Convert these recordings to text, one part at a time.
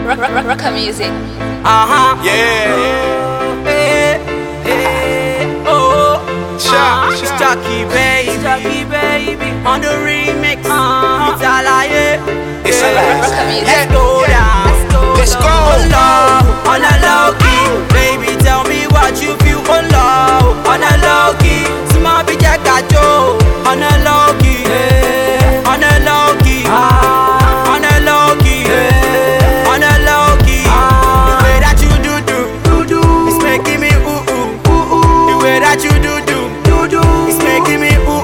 Rocker music. Yeah. Oh. She's Chucky baby. On the remix. It's Alaye. It's Alaye. Rocker music. Let's go down. Let's go. Oh Lord, on a low key. Baby, tell me what you feel. Oh Lord, on a low key. Small bitch, I got you. On a low key. On a low key. On a low key. On a low key. The way that you do it's making me ooh. The way that you do it's making me ooh.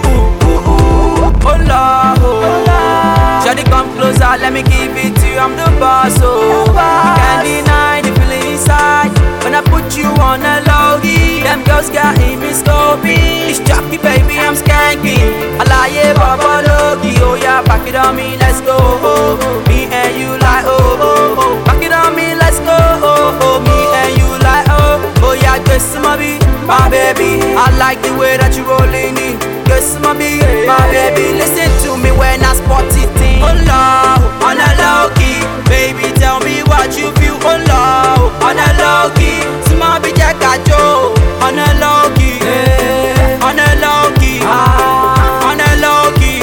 Oh Lord, shawty come closer, let me give it to you. I'm the boss, oh. Can't deny the feeling inside when I put you on a logie. Them girls got me scoping. It's Chucky baby, I'm skanking. Alaye Baba Logi, oh yeah, back it on me, let's go. Me and you like oh. Back it on me, let's go. Me and you like oh yeah, guess my baby. I like the way that you rolling it. Guess my baby. Listen to me when I spot it. Oh Lord, on a low key. Baby, tell me what you feel. Oh Lord, on a low key. Small bitch, I got you. On a low key. On a low key. On a low key.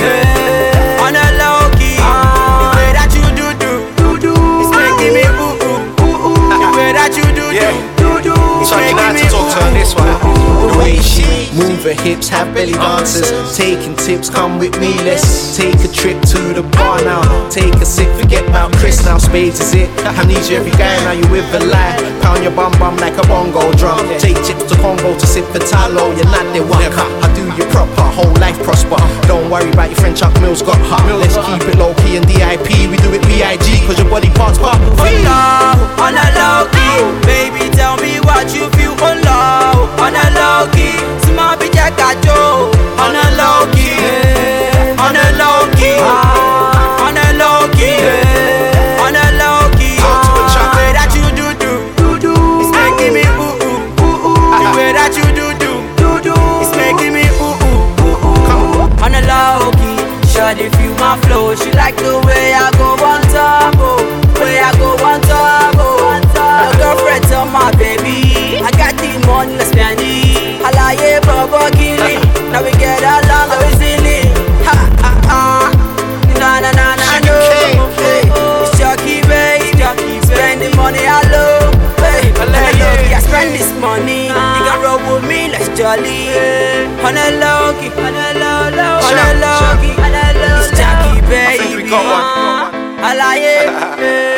On a low key. The way that you do it's making me ooh. The way that you do it's Chucky, now making to me talk to her this one. The way she move her hips, have belly dancers. Taking tips, come with me, let's take a trip to the bar now. Take a sip, forget about Chris now. Spades is it, amnesia every guy now you with a lie. Pound your bum like a bongo drum. Take chips to Congo to sip the talo. You're not the waka, I do you proper, whole life prosper. Don't worry about your friend Chuck Mills got her. Let's keep it low key and DIP. We do it B.I.G. cause your body parts pop. Oh Lord, on a low key. Baby, tell me what you feel. Oh Lord, on a low key. Small bitch, I got you. On a low key. On a low key. On a low key. On a low key. The way that you do it's making me ooh. The way that you do it's making me ooh. On a low key. Shawty feel my flow. She like the way I go on top, oh. Way I go on top, oh. Your girlfriend tell my baby I got the money, let's spend it. Alaye Baba Gili. Now we get along, easily. Na no. Hey, it's Chucky baby. Spend the money I love. Hey, I spend this money. You can roll with me, let's jolly. On a low key, on a low key. It's Chucky baby. I think we got one. Alaye.